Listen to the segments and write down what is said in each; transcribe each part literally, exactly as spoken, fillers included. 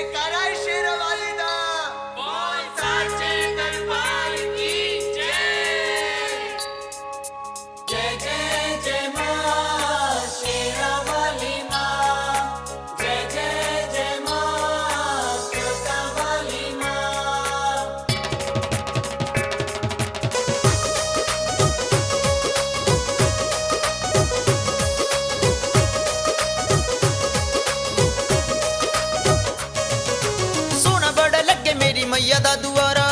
जयकारा है शेरों वाली दा। बोल साचे दरबार की जय। जय जय जय मां शेरा वाली मां, जय जय जय मां तोता वाली मां। सोना बड़ा लगे मेरी मैया दा दुआरा,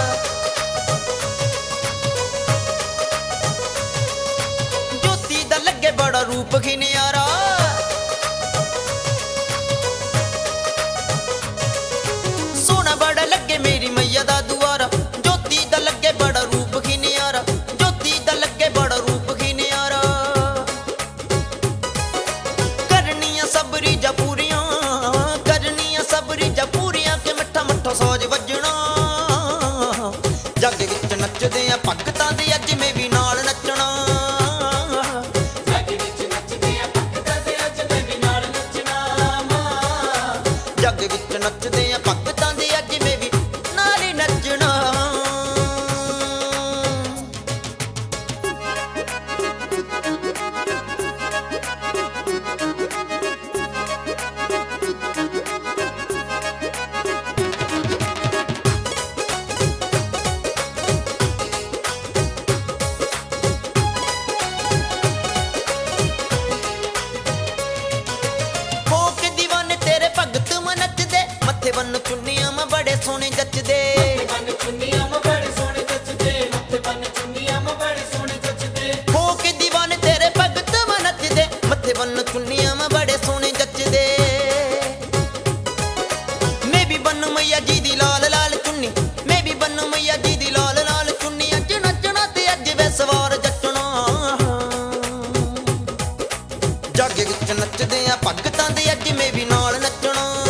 ज्योति दा लगे बड़ा रूप खिनियारा। सोना बड़ा लगे मेरी मैया दा दुआरा, ज्योति दा लगे बड़ा रूप खिनियारा, ज्योति दा लगे बड़ा रूप खिनियारा। करनिया सब रीझां पूरियां, करनिया सब रीझां पूरियां के मट्ठा मट्ठा साज वजना। जग विच नचदे आ भगतां दे अज मैं भी नाल नचना। जग विच नचदे आ भगतां दे अज मैं भी नाल नचना मां। जग विच नचदे आ भगतां दे अज मैं भी नाल ही नचना। हो के दीवाने तेरे भगत म नचदे, मत्थे बन चुन्नियां म बड़े सोहणे जचदे। बन चुन्नियां म बड़े सोहणे जचदे, मत्थे बन चुन्नियां म बड़े सोहणे जचदे। हो के दीवाने तेरे भगत म नचदे, मत्थे बन चुन्नियां म बड़े सोहणे जचदे। मैं भी बनू मैया जी दी लाल लाल चुन्नी, मैं भी बनू मैया जी दी लाल लाल चुन्नी। अज नचना ते अज वे सवार जचना। जग विच नचदे आ भगतां दे अज मैं भी नाल नचना।